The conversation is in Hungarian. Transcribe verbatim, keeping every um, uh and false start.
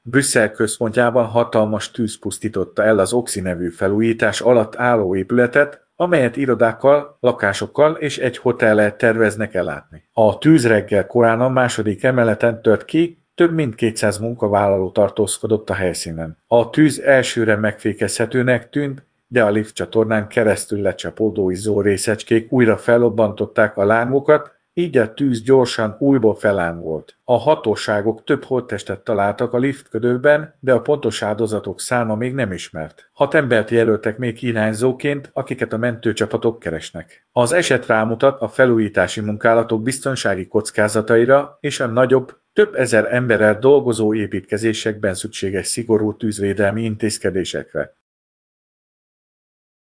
Brüsszel központjában hatalmas tűz pusztította el az Oxy nevű felújítás alatt álló épületet, amelyet irodákkal, lakásokkal és egy hotellel terveznek ellátni. A tűz reggel korán a második emeleten tört ki, több mint kétszáz munkavállaló tartózkodott a helyszínen. A tűz elsőre megfékezhetőnek tűnt, de a lift csatornán keresztül lecsapódó izzó részecskék újra fellobbantották a lángokat, így a tűz gyorsan újból felángolt. A hatóságok több holttestet találtak a liftködőben, de a pontos áldozatok száma még nem ismert. Hat embert jelöltek még irányzóként, akiket a mentőcsapatok keresnek. Az eset rámutat a felújítási munkálatok biztonsági kockázataira és a nagyobb, több ezer emberrel dolgozó építkezésekben szükséges szigorú tűzvédelmi intézkedésekre.